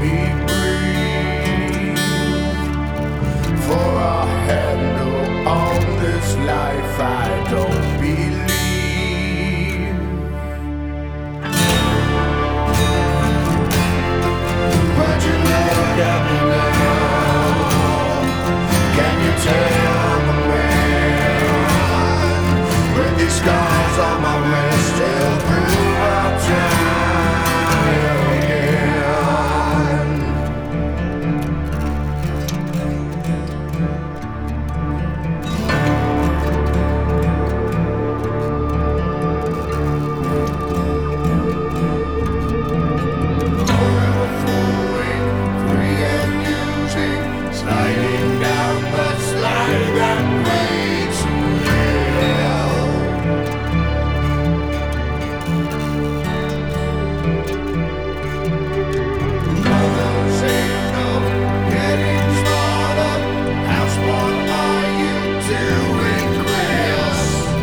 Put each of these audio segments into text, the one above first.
me breathe. For a handle on this life I don't believe. But you look at me now. Can you tell I'm a man? With these scars on my wrist still prove I'll try again. Free and music, sliding down the slide that waits to hell. Others ain't no getting smarter. How smart are you doing, Chris?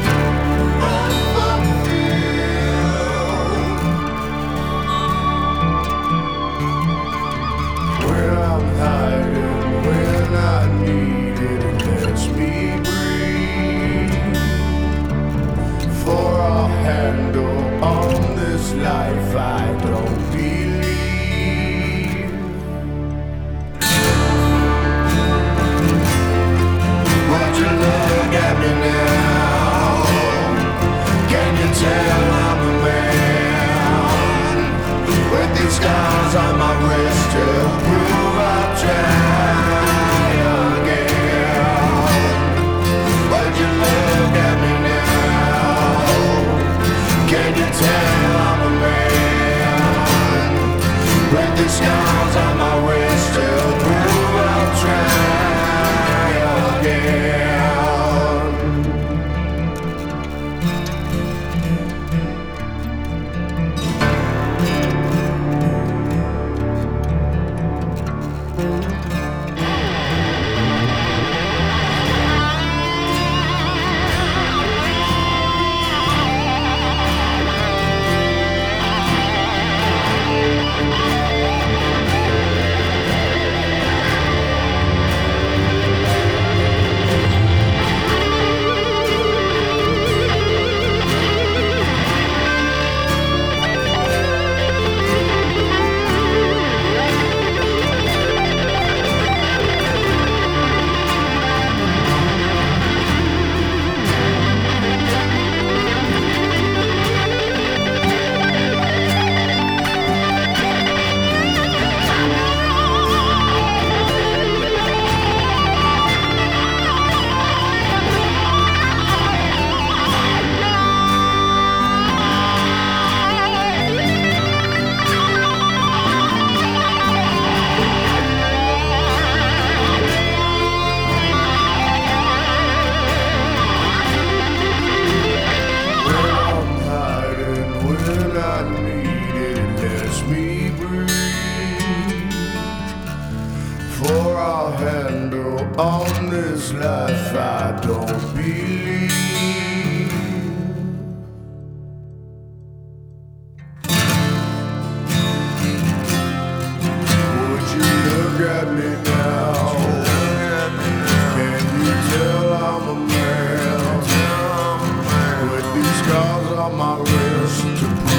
When I'm hiding, when I need it, it lets me breathe. For a handle on this life I don't believe. Would you look at me now? Can you tell I'm a man? With these scars on my wrist to prove I'll try again. Would you look at me now? Can you tell I'm a man? With these scars on my wrist to prove I'll try again. When I need it, it lets me breathe. For a handle on this life I don't believe. Would you look at me now? Can you tell I'm a man? With these scars on my wrist to